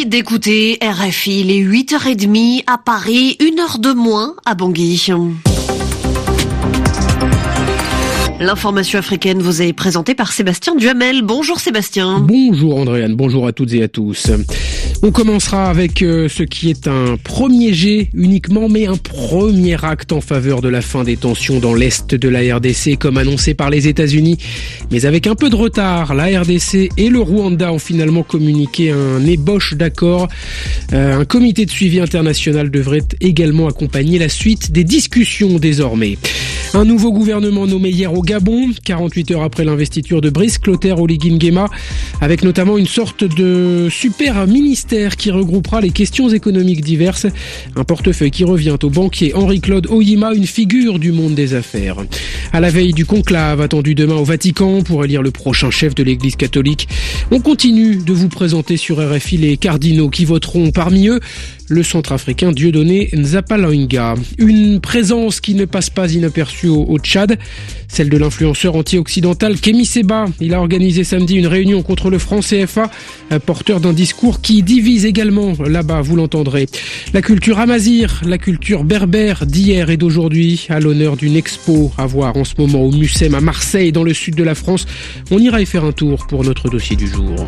d'écouter RFI, les 8h30 à Paris, 1h de moins à Bangui. L'information africaine vous est présentée par Sébastien Duhamel. Bonjour Sébastien. Bonjour Andréane, bonjour à toutes et à tous. On commencera avec ce qui est un premier jet uniquement, mais un premier acte en faveur de la fin des tensions dans l'est de la RDC, comme annoncé par les États-Unis. Mais avec un peu de retard, la RDC et le Rwanda ont finalement communiqué un ébauche d'accord. Un comité de suivi international devrait également accompagner la suite des discussions désormais. Un nouveau gouvernement nommé hier au Gabon, 48 heures après l'investiture de Brice Clotaire Oligui Nguema, avec notamment une sorte de super ministère qui regroupera les questions économiques diverses. Un portefeuille qui revient au banquier Henri-Claude Oyima, une figure du monde des affaires. À la veille du conclave attendu demain au Vatican pour élire le prochain chef de l'Église catholique, on continue de vous présenter sur RFI les cardinaux qui voteront. Parmi eux, le centrafricain Dieudonné Nzapalainga. Une présence qui ne passe pas inaperçue au Tchad, celle de l'influenceur anti-occidental Kémy Séba. Il a organisé samedi une réunion contre le franc CFA, porteur d'un discours qui divise également là-bas, vous l'entendrez. La culture amazigh, la culture berbère d'hier et d'aujourd'hui, à l'honneur d'une expo à voir en ce moment au Mucem à Marseille, dans le sud de la France. On ira y faire un tour pour notre dossier du jour.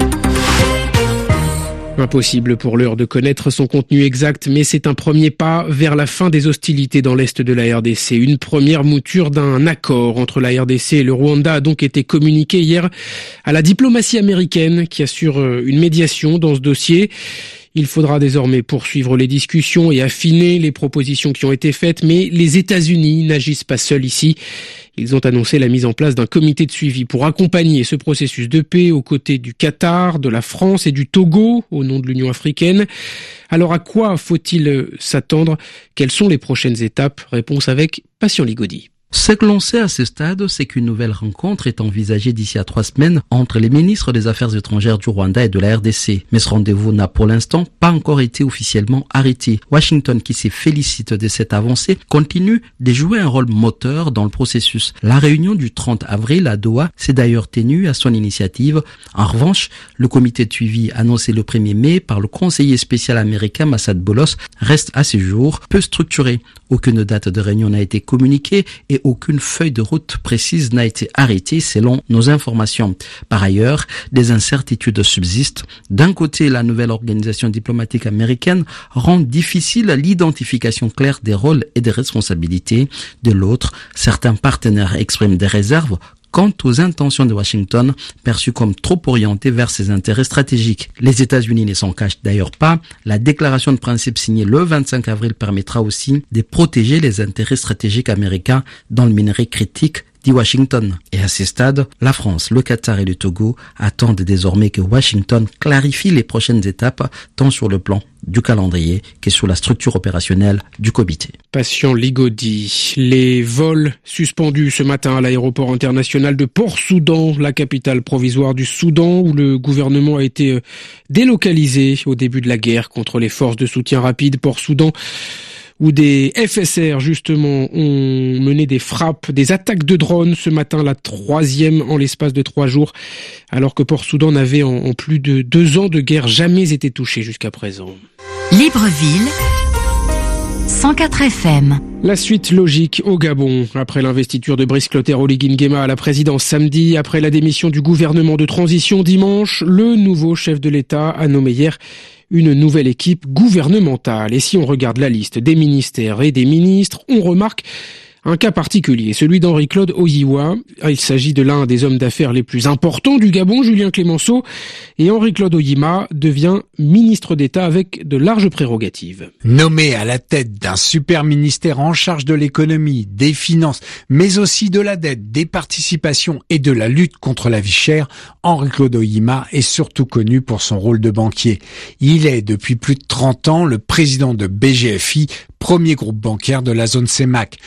Impossible pour l'heure de connaître son contenu exact, mais c'est un premier pas vers la fin des hostilités dans l'est de la RDC. Une première mouture d'un accord entre la RDC et le Rwanda a donc été communiquée hier à la diplomatie américaine qui assure une médiation dans ce dossier. Il faudra désormais poursuivre les discussions et affiner les propositions qui ont été faites, mais les États-Unis n'agissent pas seuls ici. Ils ont annoncé la mise en place d'un comité de suivi pour accompagner ce processus de paix aux côtés du Qatar, de la France et du Togo au nom de l'Union africaine. Alors à quoi faut-il s'attendre? Quelles sont les prochaines étapes? Réponse avec Patient Ligodi. Ce que l'on sait à ce stade, c'est qu'une nouvelle rencontre est envisagée d'ici à 3 semaines entre les ministres des Affaires étrangères du Rwanda et de la RDC. Mais ce rendez-vous n'a pour l'instant pas encore été officiellement arrêté. Washington, qui s'est félicite de cette avancée, continue de jouer un rôle moteur dans le processus. La réunion du 30 avril à Doha s'est d'ailleurs tenue à son initiative. En revanche, le comité de suivi annoncé le 1er mai par le conseiller spécial américain Massad Bolos reste à ce jour peu structuré. Aucune date de réunion n'a été communiquée et aucune feuille de route précise n'a été arrêtée selon nos informations. Par ailleurs, des incertitudes subsistent. D'un côté, la nouvelle organisation diplomatique américaine rend difficile l'identification claire des rôles et des responsabilités. De l'autre, certains partenaires expriment des réserves quant aux intentions de Washington, perçues comme trop orientées vers ses intérêts stratégiques. Les États-Unis ne s'en cachent d'ailleurs pas. La déclaration de principe signée le 25 avril permettra aussi de protéger les intérêts stratégiques américains dans le minerai critique, dit Washington. Et à ce stade, la France, le Qatar et le Togo attendent désormais que Washington clarifie les prochaines étapes, tant sur le plan du calendrier que sur la structure opérationnelle du comité. Patient Ligodi. Les vols suspendus ce matin à l'aéroport international de Port-Soudan, la capitale provisoire du Soudan, où le gouvernement a été délocalisé au début de la guerre contre les forces de soutien rapide. Port-Soudan, où des FSR, justement, ont mené des frappes, des attaques de drones ce matin, la 3e en l'espace de 3 jours, alors que Port-Soudan n'avait en plus de 2 ans de guerre jamais été touché jusqu'à présent. Libreville, 104 FM. La suite logique au Gabon. Après l'investiture de Brice Clotaire Oligui Nguema à la présidence samedi, après la démission du gouvernement de transition dimanche, le nouveau chef de l'État a nommé hier une nouvelle équipe gouvernementale. Et si on regarde la liste des ministères et des ministres, on remarque un cas particulier, celui d'Henri-Claude Oyima. Il s'agit de l'un des hommes d'affaires les plus importants du Gabon, Julien Clémenceau, et Henri-Claude Oyima devient ministre d'État avec de larges prérogatives. Nommé à la tête d'un super ministère en charge de l'économie, des finances, mais aussi de la dette, des participations et de la lutte contre la vie chère, Henri-Claude Oyima est surtout connu pour son rôle de banquier. Il est depuis plus de 30 ans le président de BGFI, premier groupe bancaire de la zone CEMAC, un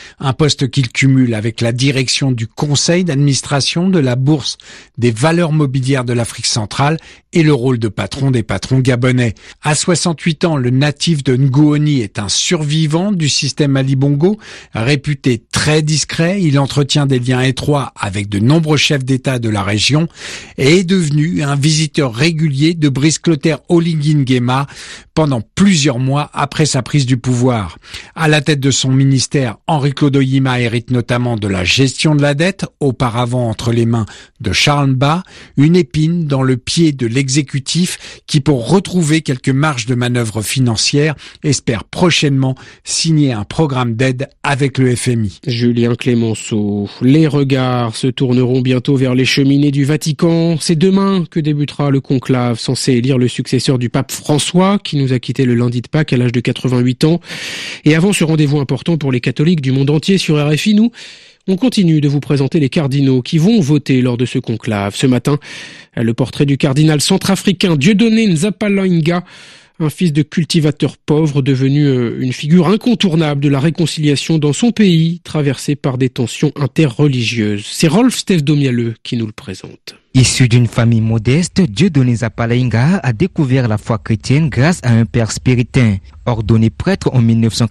poste qu'il cumule avec la direction du conseil d'administration de la Bourse des valeurs mobilières de l'Afrique centrale et le rôle de patron des patrons gabonais. À 68 ans, le natif de Ngouoni est un survivant du système Ali Bongo, réputé très discret. Il entretient des liens étroits avec de nombreux chefs d'État de la région et est devenu un visiteur régulier de Brice Clotaire Oligui Nguema pendant plusieurs mois après sa prise du pouvoir. À la tête de son ministère, Henri-Claude Oyima hérite notamment de la gestion de la dette, auparavant entre les mains de Charles Mba, une épine dans le pied de l'exécutif qui, pour retrouver quelques marges de manœuvre financières, espère prochainement signer un programme d'aide avec le FMI. Julien Clémenceau, les regards se tourneront bientôt vers les cheminées du Vatican. C'est demain que débutera le conclave censé élire le successeur du pape François, qui nous a quitté le lundi de Pâques à l'âge de 88 ans. Et avant ce rendez-vous important pour les catholiques du monde entier sur RFI, on continue de vous présenter les cardinaux qui vont voter lors de ce conclave. Ce matin, le portrait du cardinal centrafricain Dieudonné Nzapalainga, un fils de cultivateur pauvre devenu une figure incontournable de la réconciliation dans son pays, traversé par des tensions interreligieuses. C'est Rolf Steph Domialeux qui nous le présente. Issu d'une famille modeste, Dieudonné Nzapalainga a découvert la foi chrétienne grâce à un père spiritain. Ordonné prêtre en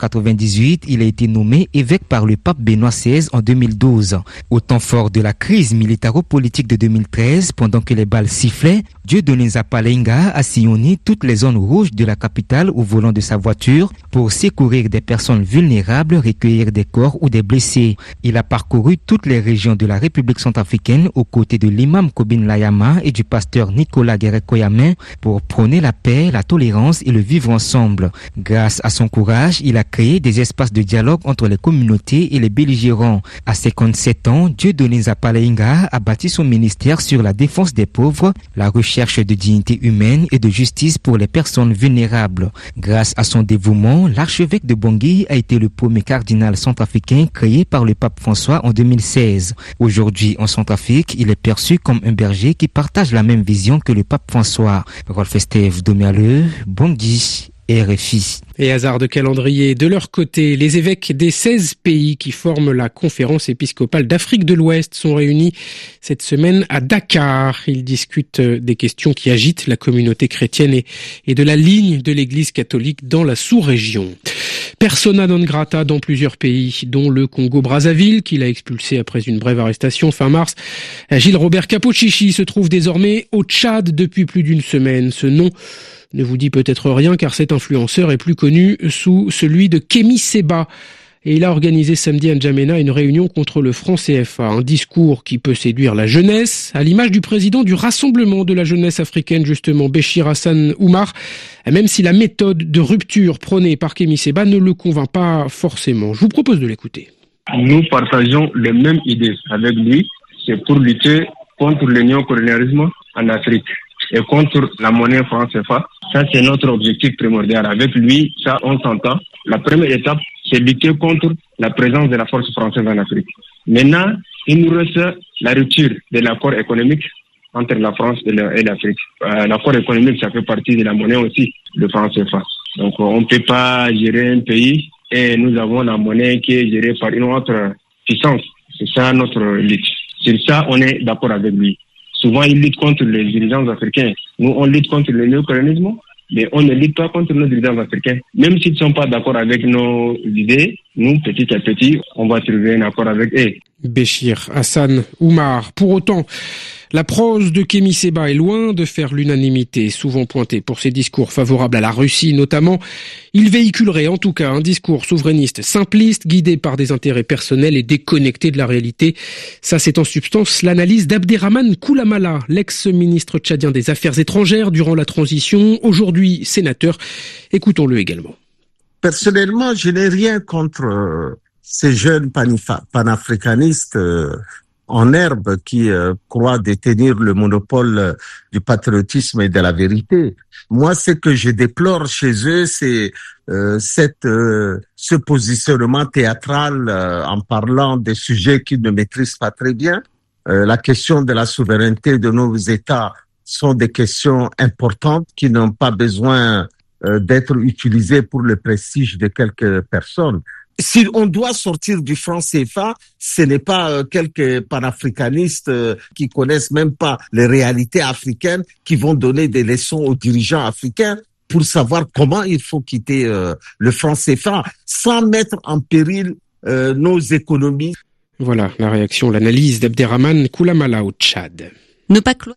1998, il a été nommé évêque par le pape Benoît XVI en 2012. Au temps fort de la crise militaro-politique de 2013, pendant que les balles sifflaient, Dieudonné Nzapalainga a sillonné toutes les zones rouges de la capitale au volant de sa voiture pour secourir des personnes vulnérables, recueillir des corps ou des blessés. Il a parcouru toutes les régions de la République centrafricaine aux côtés de l'imam Kobin Layama et du pasteur Nicolas Guéret-Koyamin pour prôner la paix, la tolérance et le vivre ensemble. Grâce à son courage, il a créé des espaces de dialogue entre les communautés et les belligérants. À 57 ans, Dieudonné Nzapalainga a bâti son ministère sur la défense des pauvres, la recherche de dignité humaine et de justice pour les personnes vulnérables. Grâce à son dévouement, l'archevêque de Bangui a été le premier cardinal centrafricain créé par le pape François en 2016. Aujourd'hui, en Centrafrique, il est perçu comme un berger qui partage la même vision que le pape François. Rolf Steph Domialeux, Bangui, RFI. Et hasard de calendrier, de leur côté, les évêques des 16 pays qui forment la conférence épiscopale d'Afrique de l'Ouest sont réunis cette semaine à Dakar. Ils discutent des questions qui agitent la communauté chrétienne et de la ligne de l'Église catholique dans la sous-région. Persona non grata dans plusieurs pays, dont le Congo-Brazzaville, qu'il a expulsé après une brève arrestation fin mars. Gilles Robert Capochichi se trouve désormais au Tchad depuis plus d'une semaine. Ce nom ne vous dit peut-être rien car cet influenceur est plus connu sous celui de Kémy Séba. Et il a organisé samedi à N'Djamena une réunion contre le franc CFA, un discours qui peut séduire la jeunesse, à l'image du président du Rassemblement de la jeunesse africaine, justement, Béchir Hassan Oumar, même si la méthode de rupture prônée par Kémy Séba ne le convainc pas forcément. Je vous propose de l'écouter. Nous partageons les mêmes idées avec lui, c'est pour lutter contre le néocolonialisme en Afrique et contre la monnaie franc CFA. Ça, c'est notre objectif primordial. Avec lui, ça, on s'entend. La première étape, c'est lutter contre la présence de la force française en Afrique. Maintenant, il nous reste la rupture de l'accord économique entre la France et l'Afrique. L'accord économique, ça fait partie de la monnaie aussi, le franc CFA. Donc, on ne peut pas gérer un pays et nous avons la monnaie qui est gérée par une autre puissance. C'est ça notre lutte. Sur ça, on est d'accord avec lui. Souvent, il lutte contre les dirigeants africains. Nous, on lutte contre le néocolonialisme, mais on ne lutte pas contre nos dirigeants africains. Même s'ils ne sont pas d'accord avec nos idées, nous, petit à petit, on va trouver un accord avec eux. Béchir Hassan Oumar. Pour autant, la prose de Kémy Séba est loin de faire l'unanimité, souvent pointée pour ses discours favorables à la Russie notamment. Il véhiculerait en tout cas un discours souverainiste simpliste, guidé par des intérêts personnels et déconnecté de la réalité. Ça, c'est en substance l'analyse d'Abderrahmane Koulamala, l'ex-ministre tchadien des Affaires étrangères durant la transition, aujourd'hui sénateur. Écoutons-le également. Personnellement, je n'ai rien contre ces jeunes panafricanistes en herbe qui croient détenir le monopole du patriotisme et de la vérité. Moi, ce que je déplore chez eux, c'est ce positionnement théâtral en parlant des sujets qu'ils ne maîtrisent pas très bien. La question de la souveraineté de nos États sont des questions importantes qui n'ont pas besoin d'être utilisées pour le prestige de quelques personnes. si on doit sortir du franc CFA, ce n'est pas quelques panafricanistes qui connaissent même pas les réalités africaines qui vont donner des leçons aux dirigeants africains pour savoir comment il faut quitter le franc CFA sans mettre en péril nos économies. Voilà la réaction, l'analyse d'Abderrahmane Koulamala au Tchad. Ne pas cloîtrer.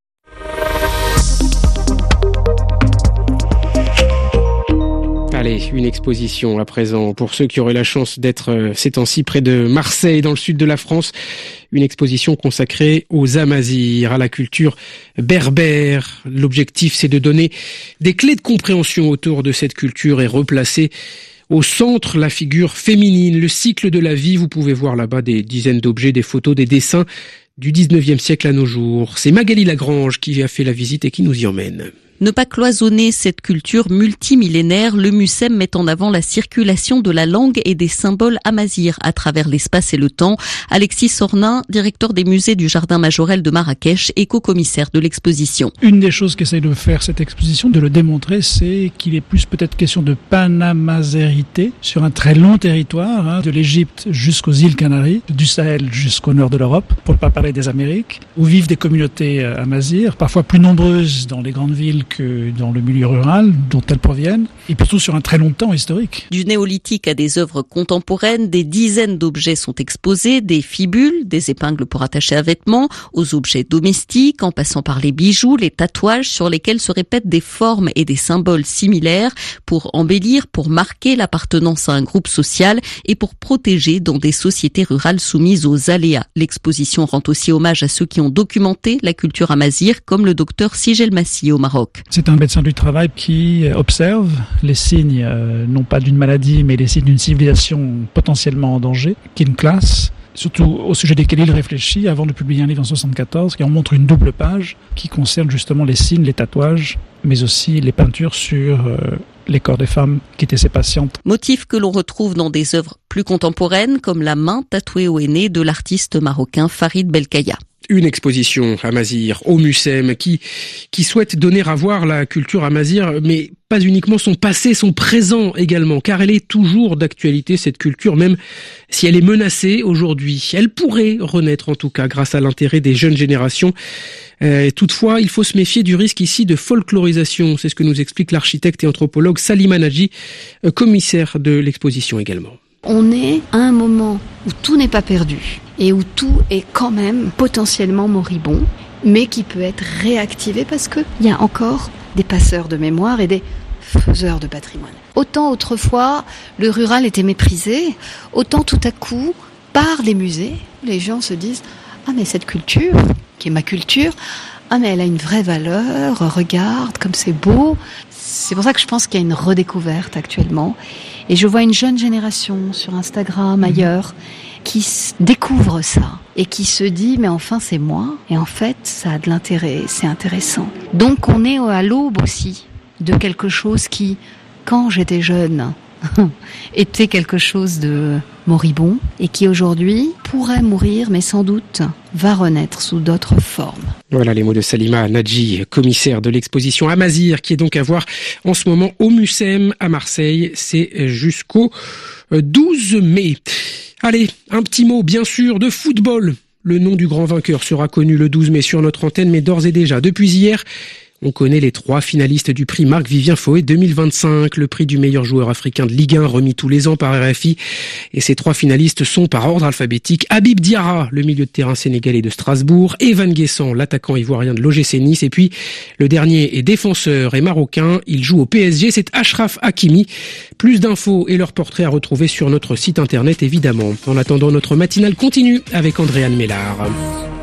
Allez, une exposition à présent pour ceux qui auraient la chance d'être ces temps-ci près de Marseille, dans le sud de la France. Une exposition consacrée aux Amazirs, à la culture berbère. L'objectif, c'est de donner des clés de compréhension autour de cette culture et replacer au centre la figure féminine, le cycle de la vie. Vous pouvez voir là-bas des dizaines d'objets, des photos, des dessins du 19e siècle à nos jours. C'est Magali Lagrange qui a fait la visite et qui nous y emmène. Ne pas cloisonner cette culture multimillénaire, le MUSEM met en avant la circulation de la langue et des symboles amazirs à travers l'espace et le temps. Alexis Sornin, directeur des musées du Jardin Majorel de Marrakech et co-commissaire de l'exposition. Une des choses qu'essaye de faire cette exposition, de le démontrer, c'est qu'il est plus peut-être question de panamazérité sur un très long territoire, de l'Égypte jusqu'aux îles Canaries, du Sahel jusqu'au nord de l'Europe, pour ne pas parler des Amériques, où vivent des communautés amazirs, parfois plus nombreuses dans les grandes villes que dans le milieu rural dont elles proviennent, et surtout sur un très long temps historique. Du néolithique à des œuvres contemporaines, des dizaines d'objets sont exposés, des fibules, des épingles pour attacher un vêtement, aux objets domestiques, en passant par les bijoux, les tatouages sur lesquels se répètent des formes et des symboles similaires pour embellir, pour marquer l'appartenance à un groupe social et pour protéger dans des sociétés rurales soumises aux aléas. L'exposition rend aussi hommage à ceux qui ont documenté la culture amazigh, comme le docteur Sigel Massi au Maroc. C'est un médecin du travail qui observe les signes, non pas d'une maladie, mais les signes d'une civilisation potentiellement en danger, qu'il classe, surtout au sujet desquels il réfléchit avant de publier un livre en 1974, qui en montre une double page, qui concerne justement les signes, les tatouages, mais aussi les peintures sur les corps des femmes qui étaient ses patientes. Motifs que l'on retrouve dans des œuvres plus contemporaines, comme la main tatouée au henné de l'artiste marocain Farid Belkaya. Une exposition amazigh au MUSEM qui souhaite donner à voir la culture amazigh, mais pas uniquement son passé, son présent également, car elle est toujours d'actualité, cette culture, même si elle est menacée aujourd'hui. Elle pourrait renaître en tout cas grâce à l'intérêt des jeunes générations. Toutefois, il faut se méfier du risque ici de folklorisation. C'est ce que nous explique l'architecte et anthropologue Salima Nadji, commissaire de l'exposition également. On est à un moment où tout n'est pas perdu et où tout est quand même potentiellement moribond, mais qui peut être réactivé parce qu'il y a encore des passeurs de mémoire et des faiseurs de patrimoine. Autant autrefois, le rural était méprisé, autant tout à coup, par les musées, les gens se disent « Ah mais cette culture, qui est ma culture, ah mais elle a une vraie valeur, regarde comme c'est beau ». C'est pour ça que je pense qu'il y a une redécouverte actuellement. Et je vois une jeune génération sur Instagram, ailleurs, qui découvre ça et qui se dit mais enfin c'est moi. Et en fait ça a de l'intérêt, c'est intéressant. Donc on est à l'aube aussi de quelque chose qui, quand j'étais jeune, était quelque chose de moribond et qui aujourd'hui pourrait mourir, mais sans doute va renaître sous d'autres formes. Voilà les mots de Salima Nadji, commissaire de l'exposition Amazigh, qui est donc à voir en ce moment au MUSEM à Marseille. C'est jusqu'au 12 mai. Allez, un petit mot bien sûr de football. Le nom du grand vainqueur sera connu le 12 mai sur notre antenne, mais d'ores et déjà, depuis hier, on connaît les 3 finalistes du prix Marc-Vivien Foé 2025, le prix du meilleur joueur africain de Ligue 1 remis tous les ans par RFI. Et ces 3 finalistes sont par ordre alphabétique Habib Diarra, le milieu de terrain sénégalais de Strasbourg, Evan Guessant, l'attaquant ivoirien de l'OGC Nice, et puis le dernier est défenseur et marocain, il joue au PSG, c'est Achraf Hakimi. Plus d'infos et leur portrait à retrouver sur notre site internet évidemment. En attendant, notre matinale continue avec Andréane Mélard.